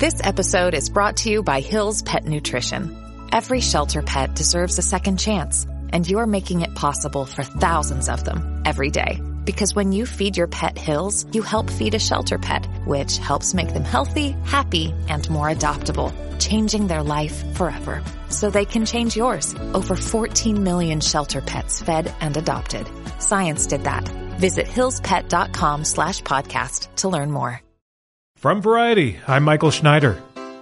This episode is brought to you by Hill's Pet Nutrition. Every shelter pet deserves a second chance, and you're making it possible for thousands of them every day. Because when you feed your pet Hill's, you help feed a shelter pet, which helps make them healthy, happy, and more adoptable, changing their life forever. So they can change yours. Over 14 million shelter pets fed and adopted. Science did that. Visit hillspet.com/podcast to learn more. From Variety, I'm Michael Schneider.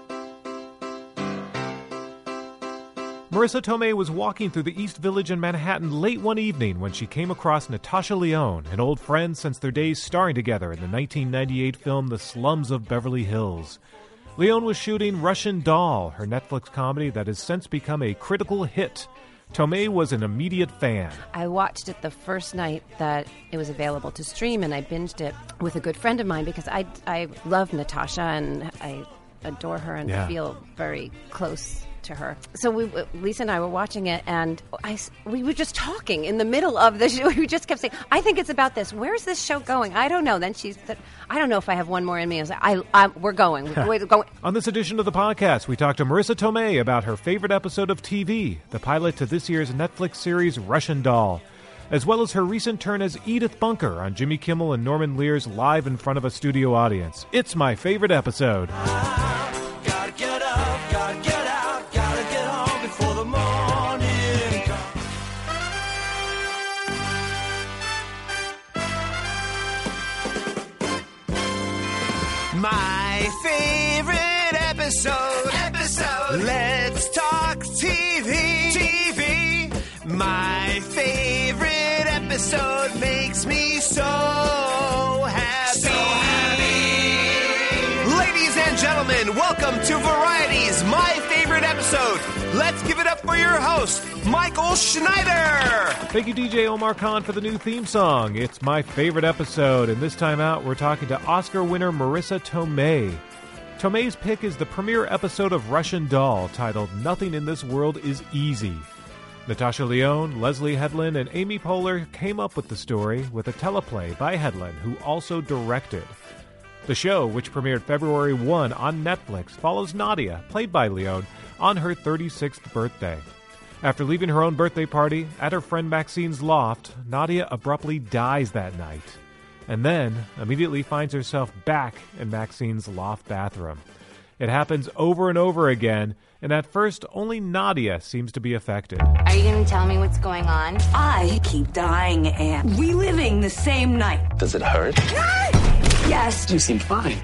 Marissa Tomei was walking through the East Village in Manhattan late one evening when she came across Natasha Lyonne, an old friend since their days starring together in the 1998 film The Slums of Beverly Hills. Lyonne was shooting Russian Doll, her Netflix comedy that has since become a critical hit. Tomei was an immediate fan. I watched it the first night that it was available to stream, and I binged it with a good friend of mine because I love Natasha and I adore her and feel very close to her. So Lisa and I were watching it, and we were just talking in the middle of the show. We just kept saying, I think it's about this. Where's this show going? I don't know. Then she said, I don't know if I have one more in me. I was like, we're going. We're going. On this edition of the podcast, we talked to Marissa Tomei about her favorite episode of TV, the pilot to this year's Netflix series Russian Doll, as well as her recent turn as Edith Bunker on Jimmy Kimmel and Norman Lear's Live in Front of a Studio Audience. It's my favorite episode. My favorite episode. Let's talk TV. My favorite episode makes me so happy. Ladies and gentlemen, welcome to Variety's My Favorite Episode. Let's give it up for your host, Michael Schneider. Thank you, DJ Omar Khan, for the new theme song. It's my favorite episode, and this time out, we're talking to Oscar winner Marissa Tomei. Tomei's pick is the premiere episode of Russian Doll, titled Nothing in This World is Easy. Natasha Lyonne, Leslie Headland, and Amy Poehler came up with the story with a teleplay by Headland, who also directed. The show, which premiered February 1 on Netflix, follows Nadia, played by Lyonne, on her 36th birthday. After leaving her own birthday party at her friend Maxine's loft, Nadia abruptly dies that night, and then immediately finds herself back in Maxine's loft bathroom. It happens over and over again, and at first, only Nadia seems to be affected. Are you going to tell me what's going on? I keep dying and reliving the same night. Does it hurt? Yes. You seem fine.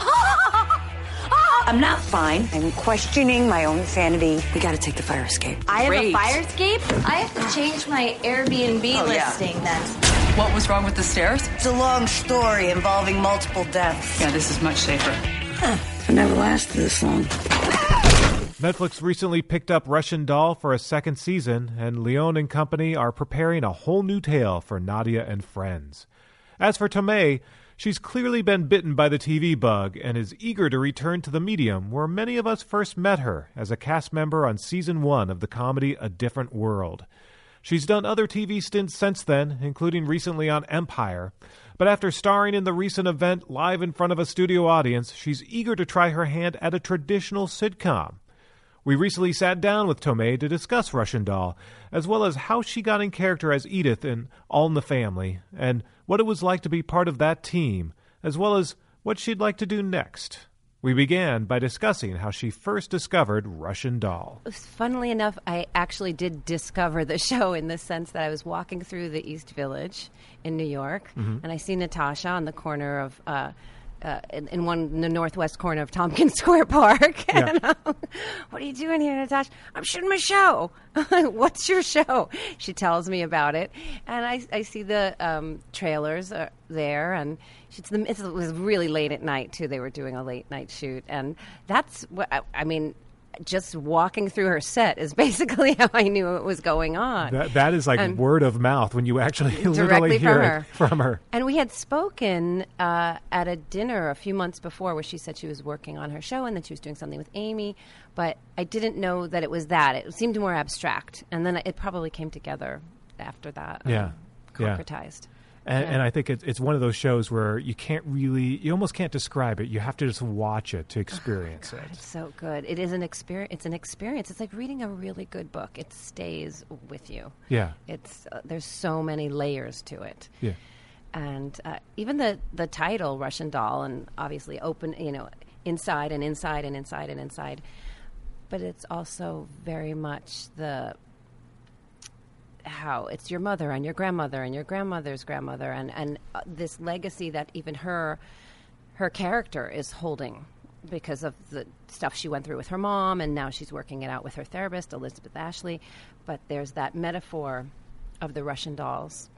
I'm not fine. I'm questioning my own sanity. We gotta take the fire escape. I have a fire escape? I have to change my Airbnb listing then. What was wrong with the stairs? It's a long story involving multiple deaths. Yeah, this is much safer. It never lasted this long. Netflix recently picked up Russian Doll for a second season, and Lyonne and company are preparing a whole new tale for Nadia and friends. As for Tomei, she's clearly been bitten by the TV bug and is eager to return to the medium where many of us first met her as a cast member on Season 1 of the comedy A Different World. She's done other TV stints since then, including recently on Empire. But after starring in the recent event Live in Front of a Studio Audience, she's eager to try her hand at a traditional sitcom. We recently sat down with Tomei to discuss Russian Doll, as well as how she got in character as Edith in All in the Family, and what it was like to be part of that team, as well as what she'd like to do next. We began by discussing how she first discovered Russian Doll. Funnily enough, I actually did discover the show in the sense that I was walking through the East Village in New York, and I see Natasha on the corner of in the northwest corner of Tompkins Square Park. And what are you doing here, Natasha? I'm shooting my show. What's your show? She tells me about it, and I see the trailers there, and it was really late at night too. They were doing a late night shoot, and that's what I mean. Just walking through her set is basically how I knew what was going on. That is like word of mouth when you actually literally hear it from her. And we had spoken at a dinner a few months before where she said she was working on her show and that she was doing something with Amy, but I didn't know that it was that. It seemed more abstract. And then it probably came together after that. Concretized. And I think it's one of those shows where you almost can't describe it. You have to just watch it to experience it. It's so good. It is an experience. It's an experience. It's like reading a really good book. It stays with you. Yeah. It's there's so many layers to it. Yeah. And even the title, Russian Doll, and obviously open, inside and inside and inside and inside. But it's also very much how it's your mother and your grandmother and your grandmother's grandmother and this legacy that even her character is holding because of the stuff she went through with her mom, and now she's working it out with her therapist, Elizabeth Ashley. But there's that metaphor of the Russian dolls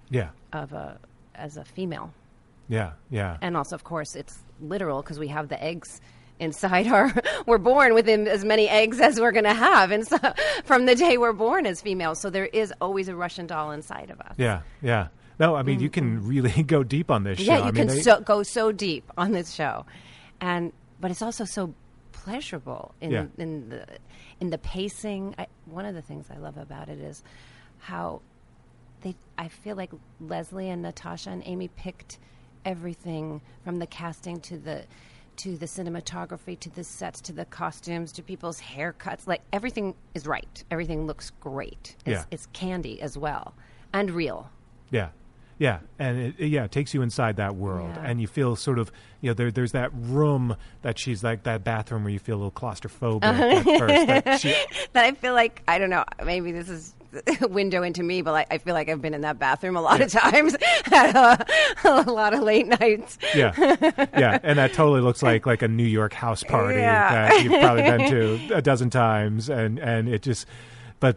as a female. Yeah, yeah. And also, of course, it's literal because we have the eggs inside we're born with as many eggs as we're going to have, and so, from the day we're born as females. So there is always a Russian doll inside of us. Yeah, yeah. No, I mean, you can really go deep on this show. Yeah, you can go so deep on this show. But it's also so pleasurable in the pacing. One of the things I love about it is how I feel like Leslie and Natasha and Amy picked everything from the casting to the cinematography, to the sets, to the costumes, to people's haircuts. Like, everything is right. Everything looks great. It's candy as well, and real. Yeah. Yeah, and it takes you inside that world, and you feel sort of, there's that room that she's like, that bathroom where you feel a little claustrophobic at first. That I feel like, I don't know, maybe this is a window into me, but I feel like I've been in that bathroom a lot of times at a lot of late nights. Yeah, yeah, and that totally looks like a New York house party that you've probably been to a dozen times, and it just... But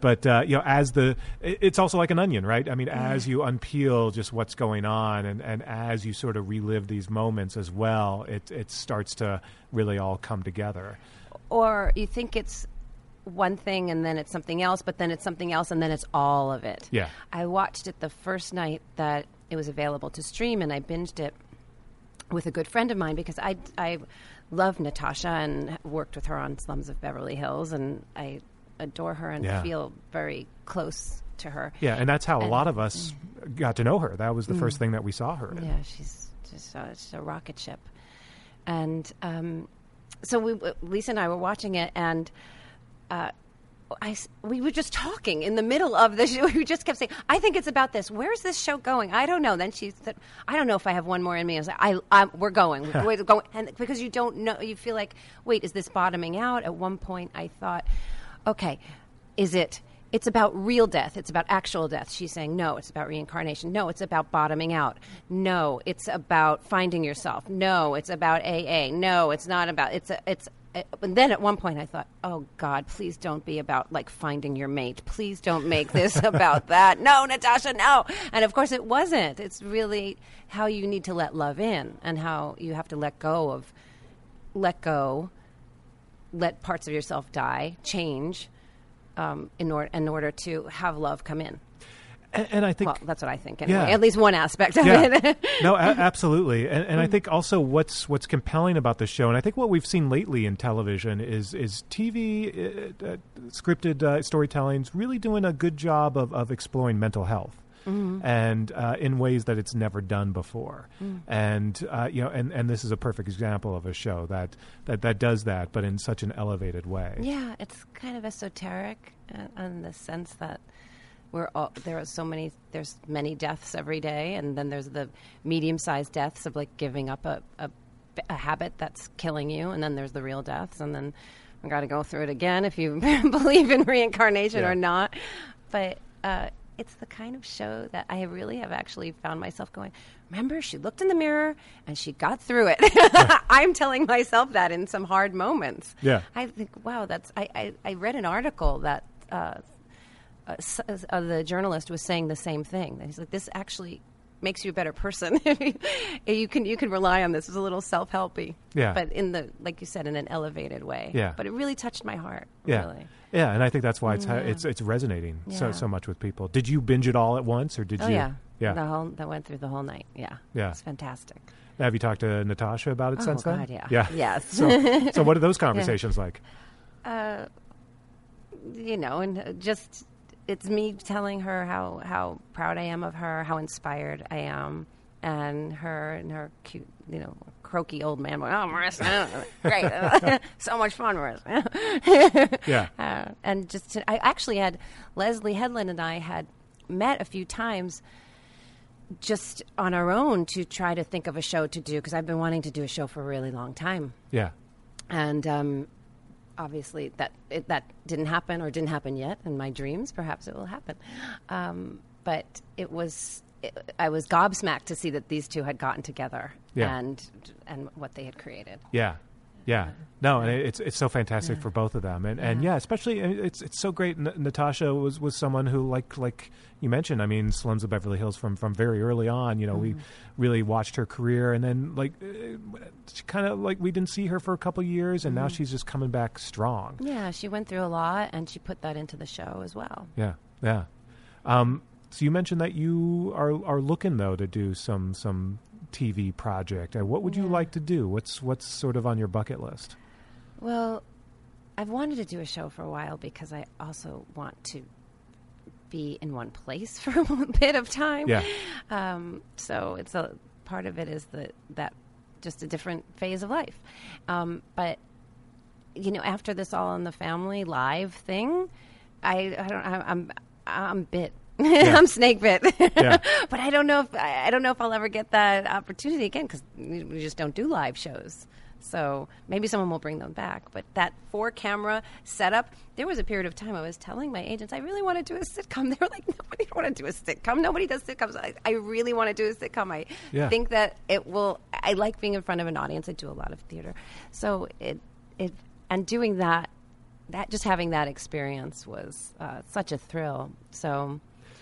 it's also like an onion, right? I mean, as you unpeel just what's going on, and as you sort of relive these moments as well, it starts to really all come together. Or you think it's one thing and then it's something else, but then it's something else and then it's all of it. Yeah. I watched it the first night that it was available to stream, and I binged it with a good friend of mine because I love Natasha and worked with her on Slums of Beverly Hills, and I adore her and feel very close to her. Yeah, and that's how a lot of us got to know her. That was the first thing that we saw her in. Yeah, she's just a rocket ship. And so Lisa and I were watching it, and we were just talking in the middle of the show. We just kept saying, I think it's about this. Where's this show going? I don't know. Then she said, I don't know if I have one more in me. I was like, we're going. We're going. And because you don't know, you feel like, wait, is this bottoming out? At one point I thought, okay, it's about real death. It's about actual death. She's saying, no, it's about reincarnation. No, it's about bottoming out. No, it's about finding yourself. No, it's about AA. No, it's not about, and then at one point I thought, oh God, please don't be about like finding your mate. Please don't make this about that. No, Natasha, no. And of course it wasn't. It's really how you need to let love in, and how you have to let go, let parts of yourself die, change, in order to have love come in. And I think... Well, that's what I think, anyway. At least one aspect of it. No, absolutely. And I think also what's compelling about the show, and I think what we've seen lately in television is TV, scripted storytelling's really doing a good job of exploring mental health. Mm-hmm. And in ways that it's never done before, and and this is a perfect example of a show that does that, but in such an elevated way. Yeah, it's kind of esoteric in the sense that there's many deaths every day, and then there's the medium-sized deaths of like giving up a habit that's killing you, and then there's the real deaths, and then we got to go through it again if you believe in reincarnation or not, but. It's the kind of show that I really have actually found myself going, remember, she looked in the mirror and she got through it. I'm telling myself that in some hard moments. Yeah. I think, wow, I read an article that the journalist was saying the same thing. He's like, this actually makes you a better person. You can rely on this. It's a little self-helpy. Yeah. But like you said, in an elevated way. Yeah. But it really touched my heart. Yeah. Really. Yeah, and I think that's why it's resonating so much with people. Did you binge it all at once, or did you? Yeah. That went through the whole night. Yeah. Yeah. It's fantastic. Have you talked to Natasha about it since then? Oh God, yeah. Yeah. Yes. So what are those conversations like? And just it's me telling her how proud I am of her, how inspired I am and her cute, croaky old man. Oh, Marissa, great, so much fun, Marissa. Yeah. And I actually had Leslie Headland and I had met a few times just on our own to try to think of a show to do, because I've been wanting to do a show for a really long time. Yeah. And obviously that didn't happen, or didn't happen yet in my dreams. Perhaps it will happen. But I was gobsmacked to see that these two had gotten together and what they had created. Yeah. Yeah. No, and it's so fantastic for both of them. And especially it's so great. Natasha was someone who, like you mentioned, I mean, Slums of Beverly Hills from very early on, we really watched her career, and then kind of we didn't see her for a couple of years, and now she's just coming back strong. Yeah, she went through a lot, and she put that into the show as well. Yeah. Yeah. So you mentioned that you are looking, though, to do some TV project. What would you like to do? What's sort of on your bucket list? Well, I've wanted to do a show for a while because I also want to be in one place for a bit of time. Yeah. So it's a part of it is that just a different phase of life. But after this All in the Family live thing, I'm bit. Yeah. I'm snake bit. Yeah. But I don't know if I'll ever get that opportunity again, because we just don't do live shows. So maybe someone will bring them back. But that 4-camera setup, there was a period of time I was telling my agents I really want to do a sitcom. They were like, nobody want to do a sitcom. Nobody does sitcoms. I really want to do a sitcom. I think that it will. I like being in front of an audience. I do a lot of theater. So and doing that just having that experience was such a thrill. So.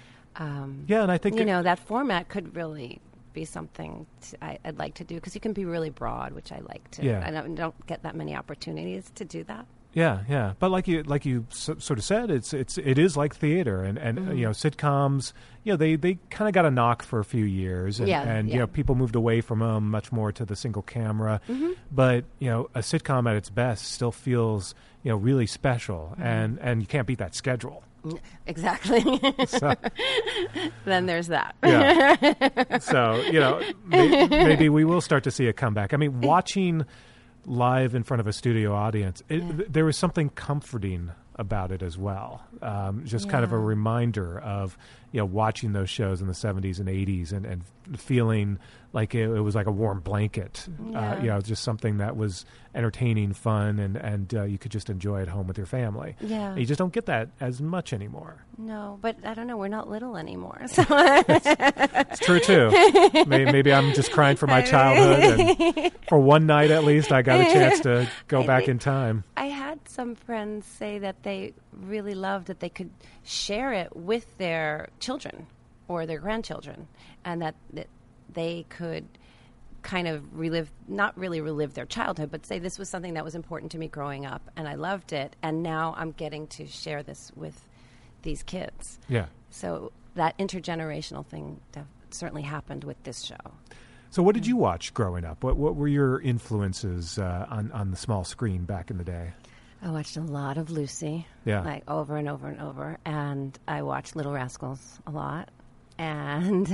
And I think that format could really be something I'd like to do, because you can be really broad, which I like to. Yeah. I don't get that many opportunities to do that. Yeah, yeah. But like you sort of said, it is like theater, and sitcoms. They kind of got a knock for a few years, and people moved away from them much more to the single camera. Mm-hmm. But a sitcom at its best still feels really special, and you can't beat that schedule. Exactly. So, then there's that. Yeah. So maybe we will start to see a comeback. I mean, watching live in front of a studio audience, there was something comforting about it as well. Just kind of a reminder of watching those shows in the 70s and 80s and feeling like it was like a warm blanket. Just something that was entertaining, fun, and you could just enjoy at home with your family. Yeah. And you just don't get that as much anymore. No, but I don't know. We're not little anymore. So. It's true, too. Maybe I'm just crying for my childhood. And for one night, at least, I got a chance to go back in time. I had some friends say that they really loved that they could share it with their children or their grandchildren, and that they could kind of not really relive their childhood, but say this was something that was important to me growing up, and I loved it, and now I'm getting to share this with these kids. Yeah. So that intergenerational thing certainly happened with this show. So what did you watch growing up? What were your influences on the small screen back in the day? I watched a lot of Lucy, like over and over and over, and I watched Little Rascals a lot, and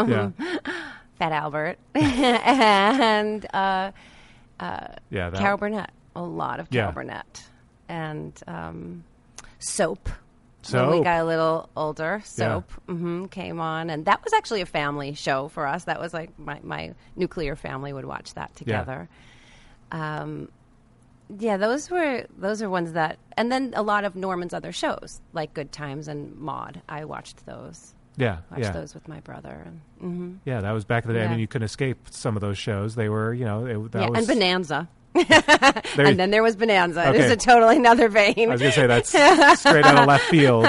Fat Albert, and Carol Burnett, a lot of Carol Burnett, and Soap. When we got a little older, Soap came on, and that was actually a family show for us. That was like my nuclear family would watch that together. Those are ones that, and then a lot of Norman's other shows like Good Times and Maude. I watched those. Watched those with my brother. And, Yeah, that was back in the day. I mean, you couldn't escape some of those shows. They were, and Bonanza. And then there was Bonanza. Okay. It was a totally another vein. I was going to say that's straight out of left field.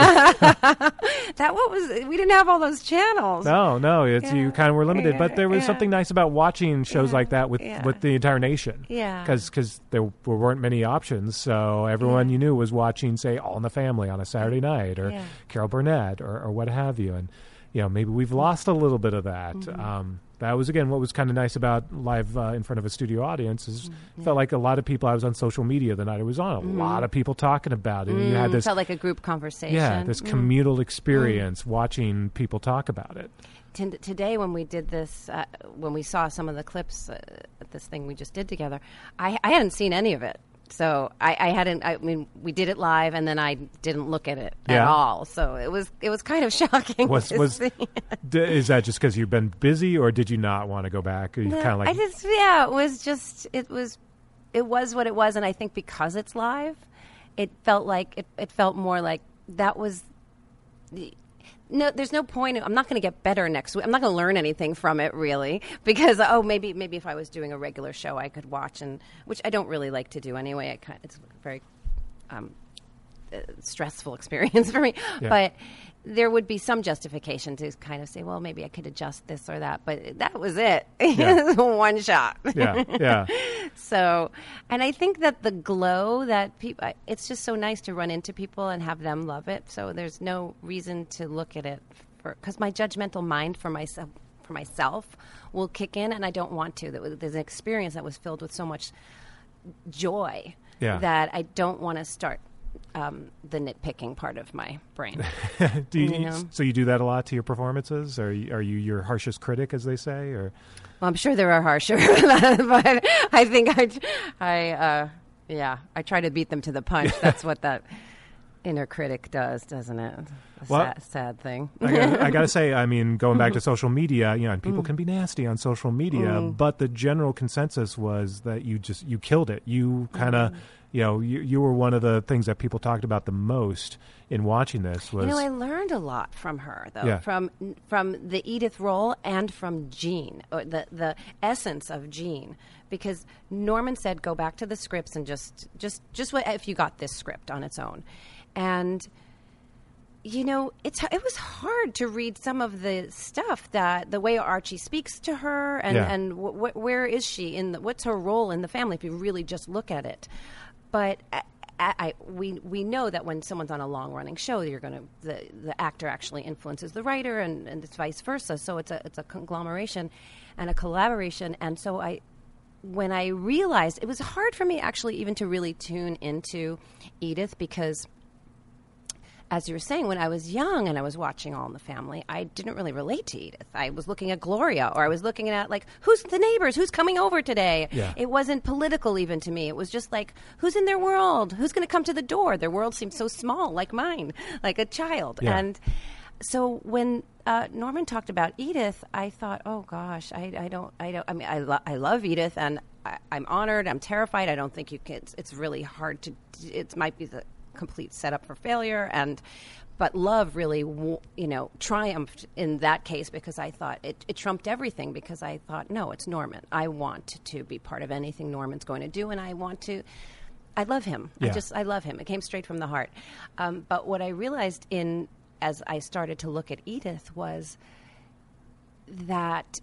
We didn't have all those channels. No, you kind of were limited. But there was something nice about watching shows like that with the entire nation. Yeah. Because there weren't many options. So everyone you knew was watching, say, All in the Family on a Saturday night, or Carol Burnett, or what have you. And, maybe we've lost a little bit of that. That was, again, what was kind of nice about live in front of a studio audience is felt like a lot of people. I was on social media the night I was on. A lot of people talking about it. And you had this felt like a group conversation. Yeah, this communal experience watching people talk about it. today when we did this, when we saw some of the clips at this thing we just did together, I hadn't seen any of it. So I hadn't. I mean, we did it live, and then I didn't look at it at all. So it was kind of shocking. Is that just because you've been busy, or did you not want to go back? Or you kind of like it was what it was, and I think because it's live, it felt like it felt more like that was. No, there's no point. I'm not going to get better next week. I'm not going to learn anything from it, really, because maybe if I was doing a regular show, I could watch, and which I don't really like to do anyway. It's a very stressful experience for me, but there would be some justification to kind of say, well, maybe I could adjust this or that, but that was it. One shot. Yeah. So, and I think that the glow that people, it's just so nice to run into people and have them love it. So there's no reason to look at it because my judgmental mind for myself will kick in, and I don't want to. There's an experience that was filled with so much joy that I don't want to start the nitpicking part of my brain. So you do that a lot to your performances? Are you your harshest critic, as they say? Or well, I'm sure there are harsher, but I think I try to beat them to the punch. That's what that inner critic does, doesn't it? Sad thing. I got to say, I mean, going back to social media, and people can be nasty on social media, but the general consensus was that you killed it. You kind of. You were one of the things that people talked about the most in watching this. Was I learned a lot from her, though, from the Edith role and from Jean, or the essence of Jean, because Norman said, go back to the scripts and just what if you got this script on its own, and it was hard to read some of the stuff that the way Archie speaks to her and where is she what's her role in the family if you really just look at it. But we know that when someone's on a long-running show, the actor actually influences the writer, and it's vice versa. So it's a conglomeration and a collaboration. And so when I realized, it was hard for me actually even to really tune into Edith because, as you were saying, when I was young and I was watching All in the Family, I didn't really relate to Edith. I was looking at Gloria, or I was looking at, like, who's the neighbors? Who's coming over today? Yeah. It wasn't political even to me. It was just like, who's in their world? Who's going to come to the door? Their world seemed so small, like mine, like a child. Yeah. And so when Norman talked about Edith, I thought, oh, gosh, I mean, I love Edith, and I'm honored. I'm terrified. I don't think you can. It's really hard to. It might be the complete setup for failure, but love really triumphed in that case because I thought it trumped everything, because I thought, no, it's Norman. I want to be part of anything Norman's going to do, and I love him. Yeah. I love him. It came straight from the heart. But what I realized as I started to look at Edith was that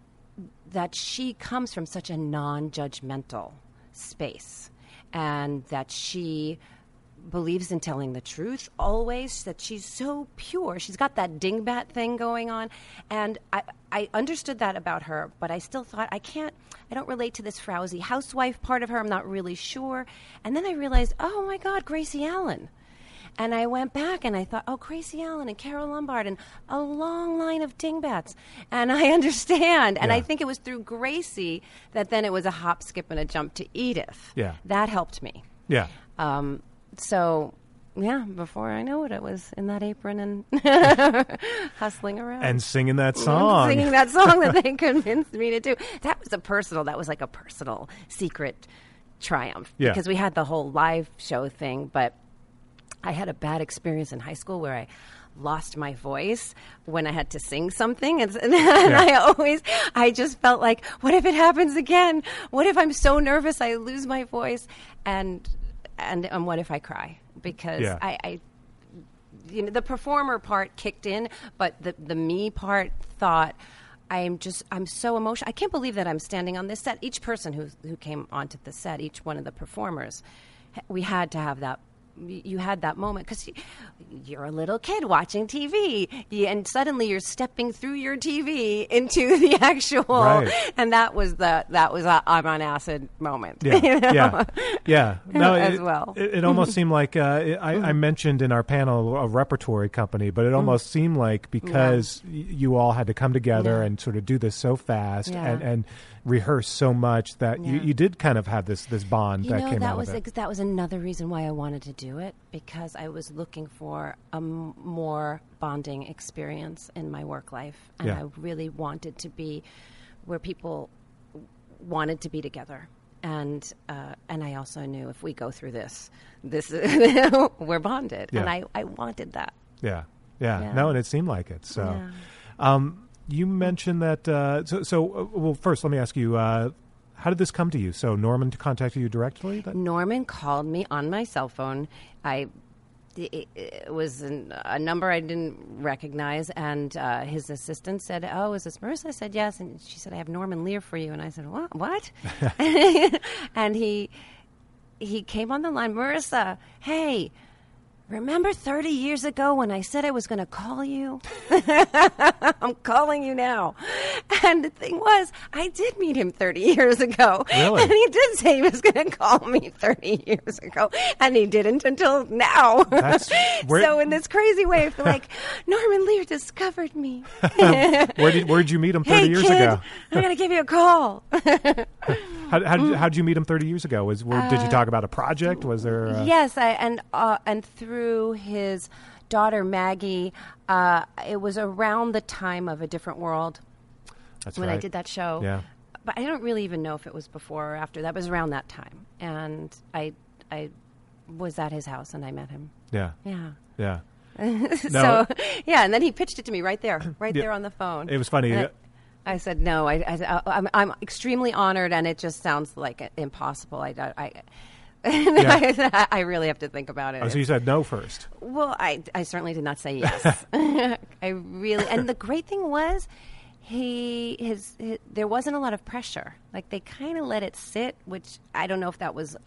she comes from such a non-judgmental space, and that she believes in telling the truth always, that she's so pure. She's got that dingbat thing going on, and I understood that about her, but I still thought, I don't relate to this frowsy housewife part of her. I'm not really sure. And then I realized, oh my God, Gracie Allen. And I went back and I thought, oh, Gracie Allen and Carol Lombard and a long line of dingbats. And I understand. And I think it was through Gracie that then it was a hop, skip, and a jump to Edith. Yeah. That helped me. Yeah. So, before I know it was in that apron and hustling around. And singing that song. That they convinced me to do. That was like a personal secret triumph. Yeah. Because we had the whole live show thing, but I had a bad experience in high school where I lost my voice when I had to sing something. And I just felt like, what if it happens again? What if I'm so nervous I lose my voice? And what if I cry? Because I the performer part kicked in, but the me part thought, I'm so emotional. I can't believe that I'm standing on this set. Each person who came onto the set, each one of the performers, we had to have that you had that moment because you're a little kid watching TV, and suddenly you're stepping through your TV into the actual, right. And that was a I'm on acid moment. Yeah, you know? yeah. No, as well. It almost seemed like I mentioned in our panel a repertory company, but it almost seemed like because you all had to come together and sort of do this so fast and rehearse so much that you did kind of have this bond that came out of it. That was another reason why I wanted to do it, because I was looking for a more bonding experience in my work life, and I really wanted to be where people wanted to be together. And I also knew if we go through this we're bonded, and I wanted that. Yeah. No, and it seemed like it. So. You mentioned that, well, first let me ask you, how did this come to you? So Norman contacted you directly? Norman called me on my cell phone. It was a number I didn't recognize, and his assistant said, "Oh, is this Marissa?" I said, "Yes." And she said, "I have Norman Lear for you." And I said, What? And he came on the line, "Marissa, hey, remember 30 years ago when I said I was going to call you? I'm calling you now." And the thing was, I did meet him 30 years ago. Really? And he did say he was going to call me 30 years ago. And he didn't until now. So in this crazy way, I feel like Norman Lear discovered me. Where'd you meet him 30 years ago? I'm going to give you a call. How'd you meet him 30 years ago? Did you talk about a project? Was there? Yes, and through his daughter Maggie, it was around the time of A Different World. That's when right. I did that show. Yeah. But I don't really even know if it was before or after. That was around that time, and I was at his house and I met him. Yeah. So and then he pitched it to me right there on the phone. It was funny. I said no. I'm extremely honored, and it just sounds like impossible. I really have to think about it. Oh, so you said no first. Well, I certainly did not say yes. And the great thing was, there wasn't a lot of pressure. Like, they kind of let it sit, which I don't know if that was,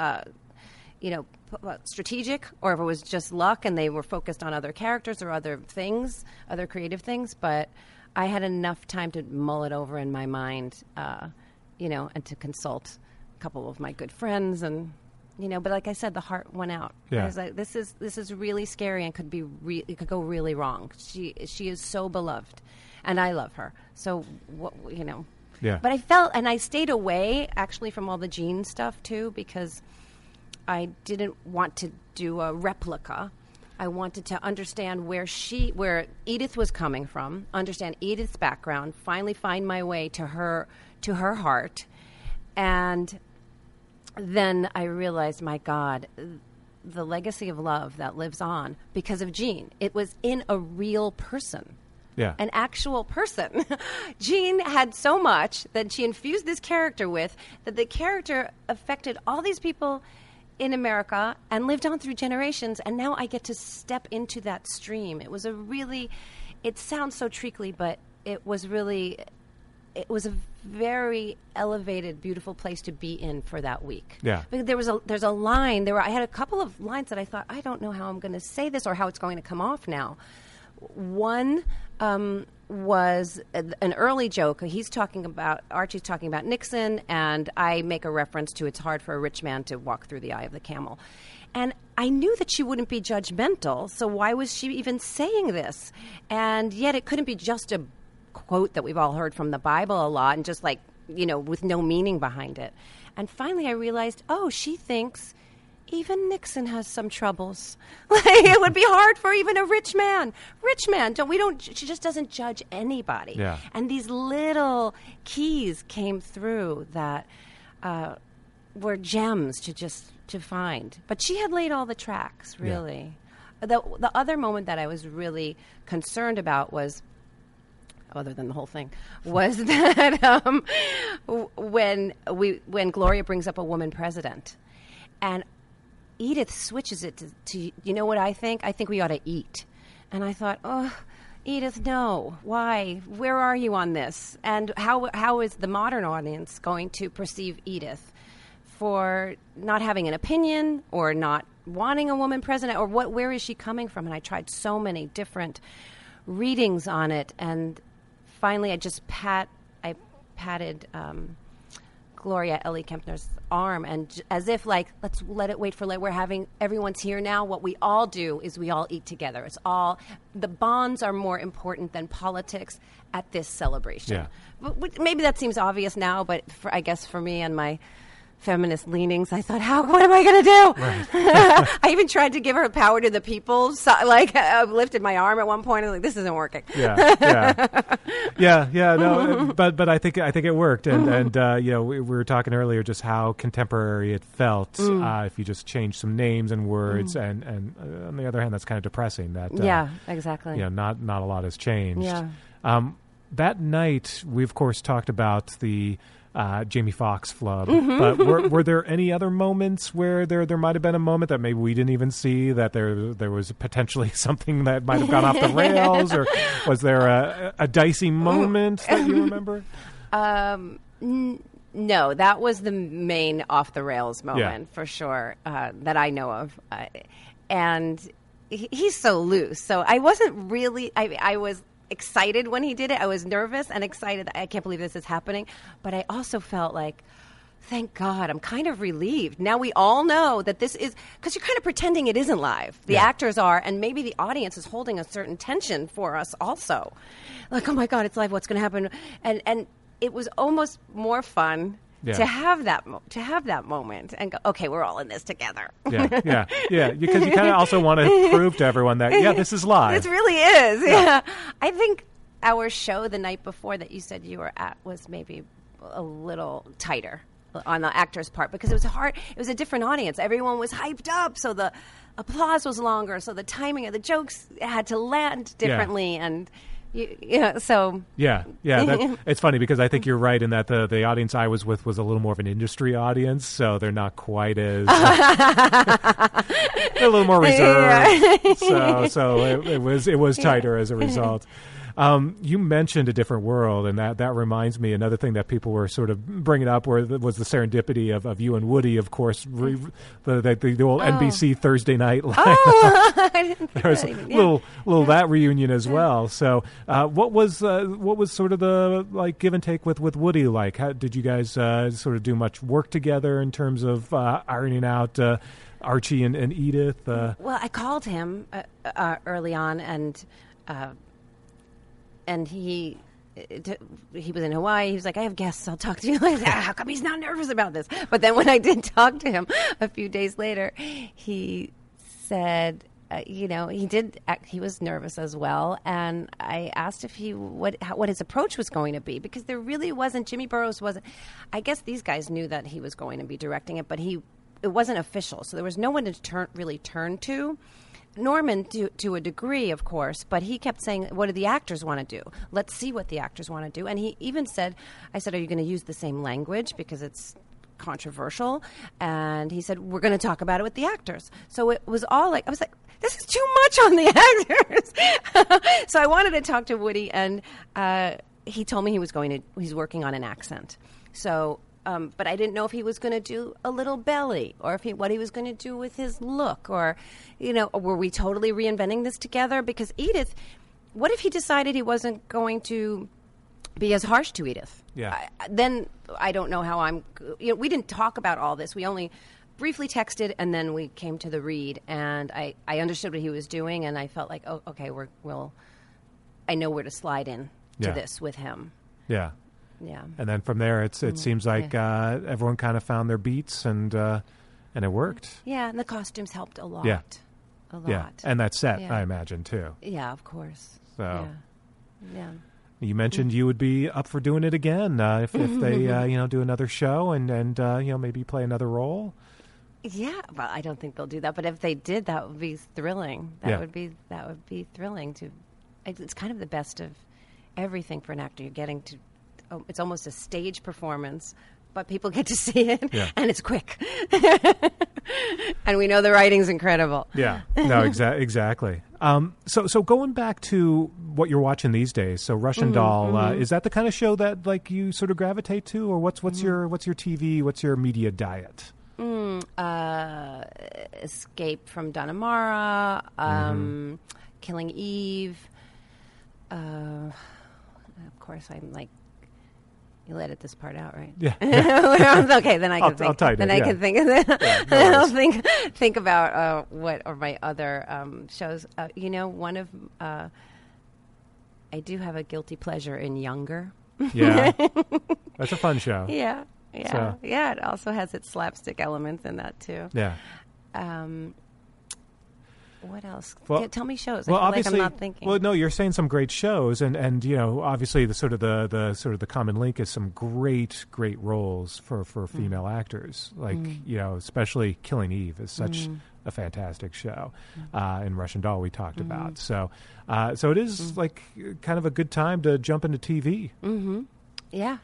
strategic, or if it was just luck and they were focused on other characters or other things, other creative things. But I had enough time to mull it over in my mind, and to consult a couple of my good friends and. But like I said, the heart went out. Yeah. I was like, this is really scary and it could go really wrong. She is so beloved, and I love her. So Yeah. But I felt, and I stayed away actually from all the Jean stuff too, because I didn't want to do a replica. I wanted to understand where Edith was coming from, understand Edith's background, finally find my way to her heart, and. Then I realized, my God, the legacy of love that lives on because of Jean. It was in a real person. Yeah. An actual person. Jean had so much that she infused this character with, that the character affected all these people in America and lived on through generations. And now I get to step into that stream. It sounds so treacly, but it was a very elevated, beautiful place to be in for that week. Yeah. Because there's a line. I had a couple of lines that I thought, I don't know how I'm going to say this or how it's going to come off now. One was an early joke. Archie's talking about Nixon, and I make a reference to, it's hard for a rich man to walk through the eye of the camel. And I knew that she wouldn't be judgmental, so why was she even saying this? And yet it couldn't be just a quote that we've all heard from the Bible a lot and just with no meaning behind it. And finally I realized, she thinks even Nixon has some troubles. It would be hard for even a rich man. She just doesn't judge anybody. Yeah. And these little keys came through that were gems to find. But she had laid all the tracks, really. Yeah. The other moment that I was really concerned about was, other than the whole thing, was that when Gloria brings up a woman president, and Edith switches it to you know what I think? I think we ought to eat. And I thought, Edith, no. Why? Where are you on this? And how is the modern audience going to perceive Edith for not having an opinion or not wanting a woman president, or where is she coming from? And I tried so many different readings on it, and finally I just patted Gloria Ellie Kempner's arm, and as if like, let's let it wait for later. Everyone's here now. What we all do is we all eat together. It's all, the bonds are more important than politics at this celebration. Yeah. Maybe that seems obvious now, but I guess for me and my feminist leanings, I thought, what am I going to do? Right. I even tried to give her power to the people. So, I lifted my arm at one point. I was like, this isn't working. No, but I think it worked, and we were talking earlier just how contemporary it felt. If you just change some names and words, and on the other hand, that's kind of depressing. That exactly. Not a lot has changed. Yeah. That night, we of course talked about the Jamie Foxx flub, but were there any other moments where there might have been a moment that maybe we didn't even see, that there was potentially something that might have gone off the rails, or was there a dicey moment that you remember? No, that was the main off the rails moment for sure that I know of, and he's so loose. So I wasn't really. I was excited when he did it. I was nervous and excited. I can't believe this is happening. But I also felt like, thank God, I'm kind of relieved. Now we all know that this is, because you're kind of pretending it isn't live. The actors are, and maybe the audience is holding a certain tension for us also. Like, oh my God, it's live. What's going to happen? And it was almost more fun to have that moment and go, okay, we're all in this together. Because you kind of also want to prove to everyone that this is live. This really is. Yeah. I think our show the night before that you said you were at was maybe a little tighter on the actors' part, because it was hard. It was a different audience. Everyone was hyped up, so the applause was longer. So the timing of the jokes had to land differently, and. It's funny because I think you're right in that the audience I was with was a little more of an industry audience, so they're not quite as they're a little more reserved. So it was tighter as a result. You mentioned A Different World, and that reminds me, another thing that people were sort of bringing up was the serendipity of you and Woody, of course, the old NBC Thursday Night Live. I didn't there was a little that reunion as well. So what was sort of the give and take with Woody like? How did you guys sort of do much work together in terms of ironing out Archie and Edith? Well, I called him early on, and he was in Hawaii. He was like, I have guests. I'll talk to you later. How come he's not nervous about this? But then when I did talk to him a few days later, he said, he was nervous as well. And I asked if what his approach was going to be, because there really wasn't, Jimmy Burrows wasn't, I guess these guys knew that he was going to be directing it, but it wasn't official. So there was no one to really turn to. Norman, to a degree, of course, but he kept saying, what do the actors want to do? Let's see what the actors want to do. And he even said, I said, are you going to use the same language because it's controversial? And he said, we're going to talk about it with the actors. So it was all like, I was like, this is too much on the actors. So I wanted to talk to Woody, and he told me he's working on an accent. So but I didn't know if he was going to do a little belly, or what he was going to do with his look, or, were we totally reinventing this together? Because Edith, what if he decided he wasn't going to be as harsh to Edith? Yeah. Then I don't know how we didn't talk about all this. We only briefly texted, and then we came to the read, and I understood what he was doing, and I felt like, oh, okay, I know where to slide in to this with him. Yeah. Yeah. And then from there, it seems like everyone kind of found their beats, and it worked. Yeah, and the costumes helped a lot. Yeah. A lot. Yeah, and that set, I imagine, too. Yeah, of course. So. Yeah. You mentioned you would be up for doing it again if they do another show and maybe play another role. Yeah, well, I don't think they'll do that, but if they did, that would be thrilling. That would be thrilling to. It's kind of the best of everything for an actor. You're getting to. It's almost a stage performance, but people get to see it, and it's quick. And we know the writing's incredible. Yeah, no, exactly. So going back to what you're watching these days, so Russian Doll, is that the kind of show that you sort of gravitate to, or what's your TV, what's your media diet? Escape from Dannemora, Killing Eve. Of course, I'm like, you'll edit this part out, right? Yeah. Okay, then I can think. I'll tighten then it, I yeah. can think. No I'll think about what are my other shows. One of I do have a guilty pleasure in Younger. Yeah. That's a fun show. Yeah. So- Yeah. It also has its slapstick elements in that too. Yeah. What else? Well- Tell me shows. Well, I feel obviously, like I'm not thinking. well, no, you're saying some great shows, and obviously the common link is some great roles for female actors, like especially Killing Eve is such a fantastic show, and Russian Doll we talked about. So it is like kind of a good time to jump into TV. Yeah,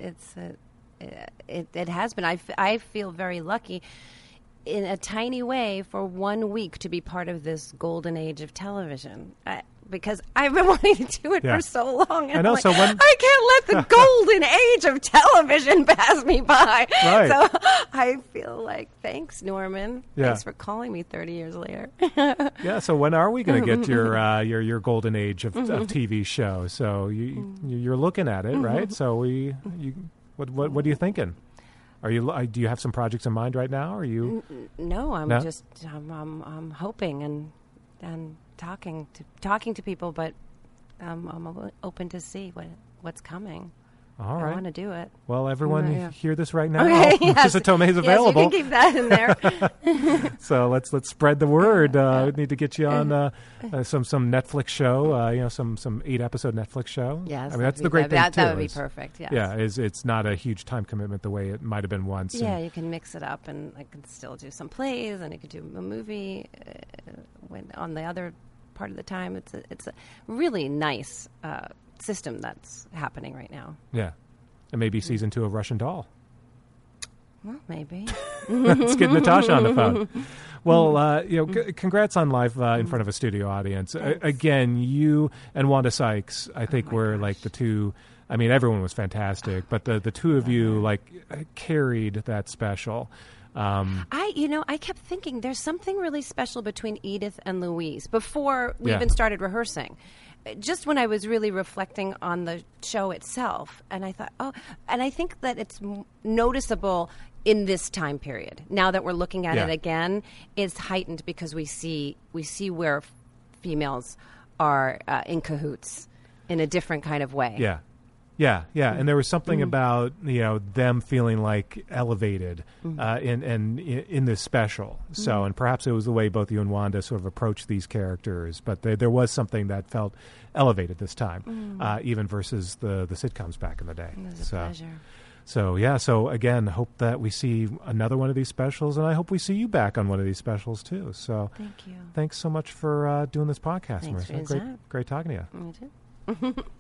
it has been. I feel very lucky in a tiny way for 1 week to be part of this golden age of television. Because I've been wanting to do it Yeah. for so long. And I know, I'm like, so when- I can't let the golden age of television pass me by. Right. So I feel like, thanks, Norman. Yeah. Thanks for calling me 30 years later. Yeah. So when are we going to get your golden age of TV show? So you're looking at it, right? So what are you thinking? Do you have some projects in mind right now? Are you? No, I'm No? just I'm hoping and talking to people, but I'm open to see what's coming. All I right. want to do it. Well, everyone Yeah. hear this right now. Okay, yes. Mrs. Tomei is available. Yes, you can keep that in there. So let's spread the word. We need to get you on some Netflix show. Some 8-episode Netflix show. Yes, I mean that's the great thing too. That would be is- perfect. Yes. Yeah, it's not a huge time commitment the way it might have been once. Yeah, and- you can mix it up, and I can still do some plays, and I could do a movie. When on the other part of the time, it's a really nice system that's happening right now. yeah. And maybe season 2 of Russian Doll. Well, maybe. Let's get Natasha on the phone. Well, congrats on live in front of a studio audience. Again, you and Wanda Sykes, I think, were like the two. I mean, everyone was fantastic, but the two of you like carried that special. I kept thinking there's something really special between Edith and Louise before we Yeah. even started rehearsing. Just when I was really reflecting on the show itself, and I thought, and I think that it's noticeable in this time period. Now that we're looking at Yeah. it again, it's heightened because we see where females are in cahoots in a different kind of way. Yeah, and there was something about them feeling like elevated in this special. So, and perhaps it was the way both you and Wanda sort of approached these characters, but there was something that felt elevated this time, even versus the sitcoms back in the day. It was a pleasure. So again, hope that we see another one of these specials, and I hope we see you back on one of these specials too. So, Thank you. Thanks so much for doing this podcast, Thanks for Marissa. your time. Great talking to you. Me too.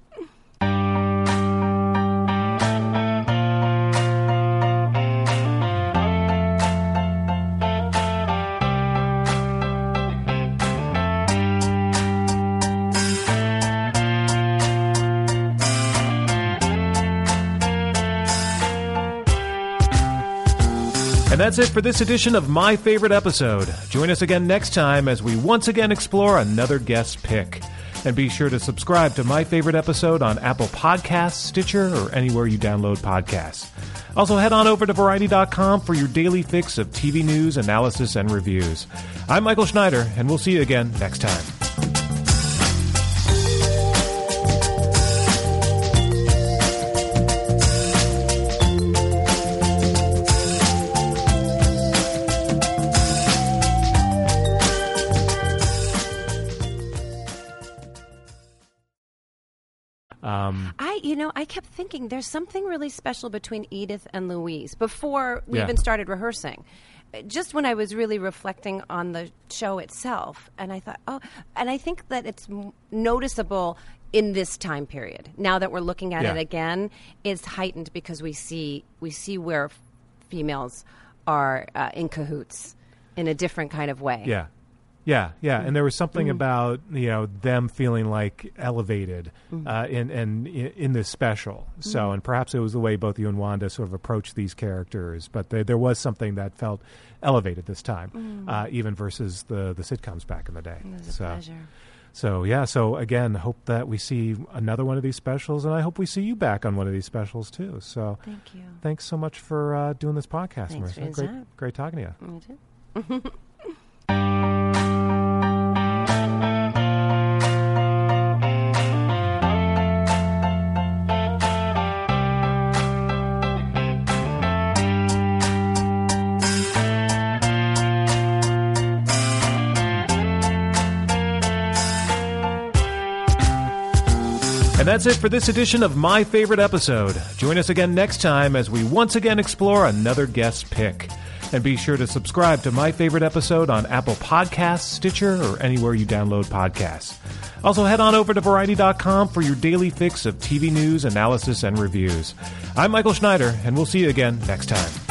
And that's it for this edition of My Favorite Episode. Join us again next time as we once again explore another guest pick. And be sure to subscribe to My Favorite Episode on Apple Podcasts, Stitcher, or anywhere you download podcasts. Also, head on over to Variety.com for your daily fix of TV news, analysis, and reviews. I'm Michael Schneider, and we'll see you again next time. I kept thinking there's something really special between Edith and Louise before we Yeah. even started rehearsing. Just when I was really reflecting on the show itself, and I thought, and I think that it's noticeable in this time period. Now that we're looking at Yeah. it again, it's heightened because we see where females are in cahoots in a different kind of way. Yeah, and there was something about them feeling like elevated in this special. So, and perhaps it was the way both you and Wanda sort of approached these characters, but there was something that felt elevated this time, even versus the sitcoms back in the day. It was a pleasure. So again, hope that we see another one of these specials, and I hope we see you back on one of these specials too. So, thank you. Thanks so much for doing this podcast, Thanks Marissa. Great talking to you. You too. And that's it for this edition of My Favorite Episode. Join us again next time as we once again explore another guest pick. And be sure to subscribe to My Favorite Episode on Apple Podcasts, Stitcher, or anywhere you download podcasts. Also, head on over to Variety.com for your daily fix of TV news, analysis, and reviews. I'm Michael Schneider, and we'll see you again next time.